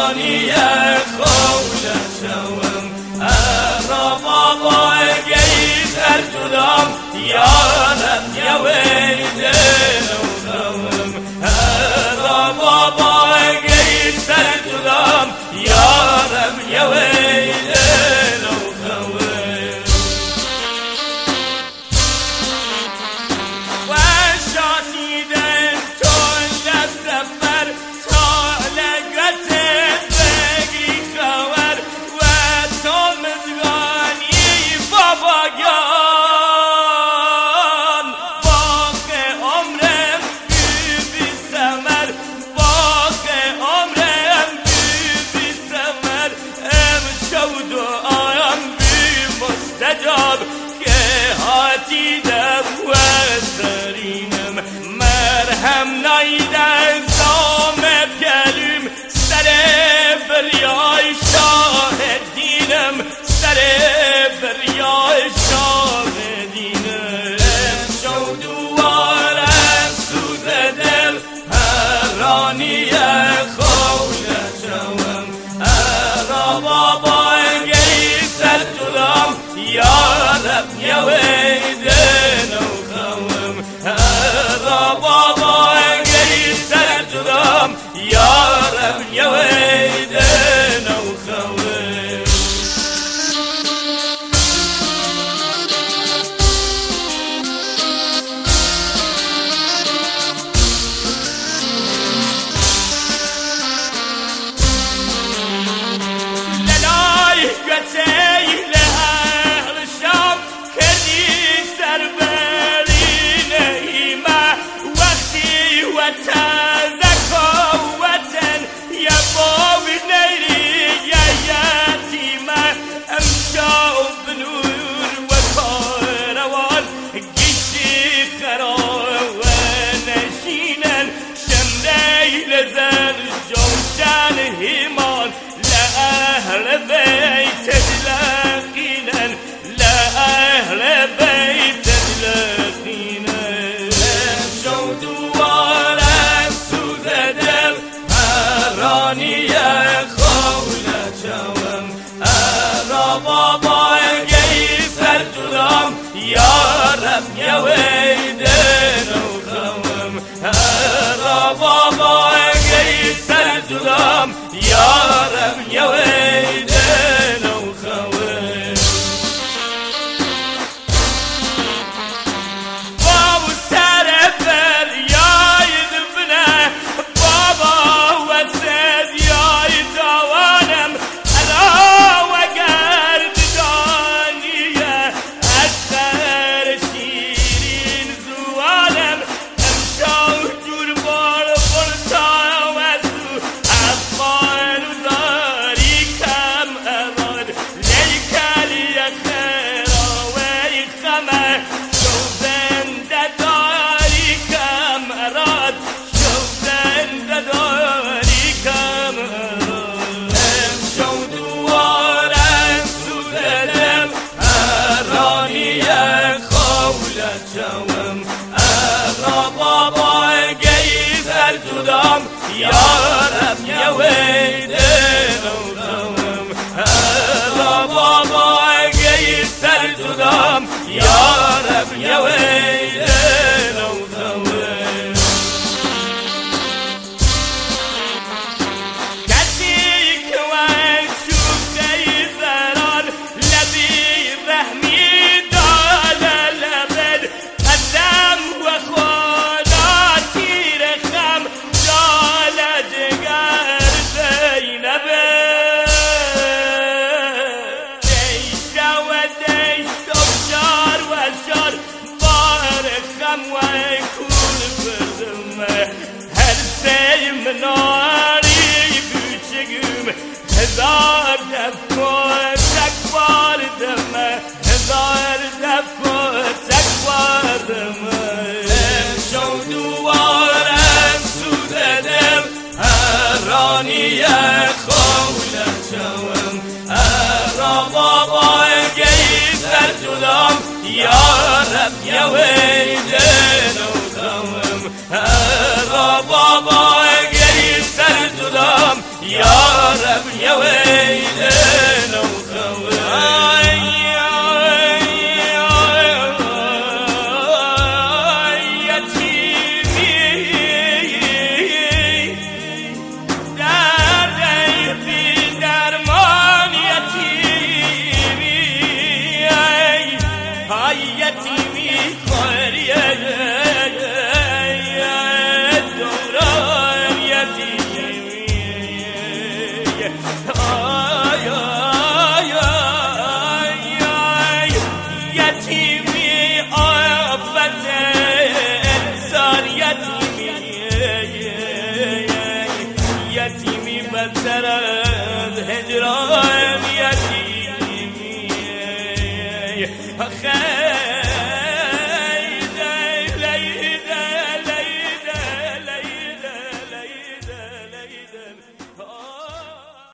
رانی خولشم را بابا گیزر جدام یارم یویده نوزم را بابا گیزر جدام یارم یویده نوزم و شاتیدن چون دست بر تالگت بگی خور و تو مزگانی بابا گان باق عمرم بی سمر باق عمرم بی سمر شود و آیم بی مستجاب که هاتیدم و سرینم مرهم نایدن زام گلوم سر بریای شاهدینم سر بریای شاهدینم شود و آرم سوزدم رانی خولشم را بابا گیزر جدام یارم یویده نوخم را بابا گیزر جدام یارم یویده نوخم بيت اللاقينا لأهل بيت اللاقينا شود ولا سوزدم رانی خولشم را بابا گیزر جدام یارم یویده نوخم را بابا گیزر جدام یارم یویده نوخم بابو سر فریای دبنه بابا و سدیای دوانم الا و گرددانیه اثر شیرین زوانم امشاو جور بار برتا و زو افغان و داری کم اراد لیکلی خیرا و خمه شو زنده داری کم اراد شو زنده داری کم اراد شو دوارم سوزدم رانی خولشم را بابا گیزر جدام یارم یویده نوخم را بابا گیزر جدام یارم یویده نوخم کسی که من شوخه زران لبی رحمی داله لبد قدم و خدا تیر خم جال جگر زینبه دیشه و دیش و شار و شار بار خم و کول بردم هر سیم ناری کوچگم هزار دفعه تکباردم هزار دفعه تکباردم شود و آرم سوزدم رانی خولشم را بابا گیزر جدام یارم یویده نوخم را بابا گیزر جدام یارم آی آی آی آی یتیمی آفت انسان یتیمی بدتر از هجران یتیمی آخه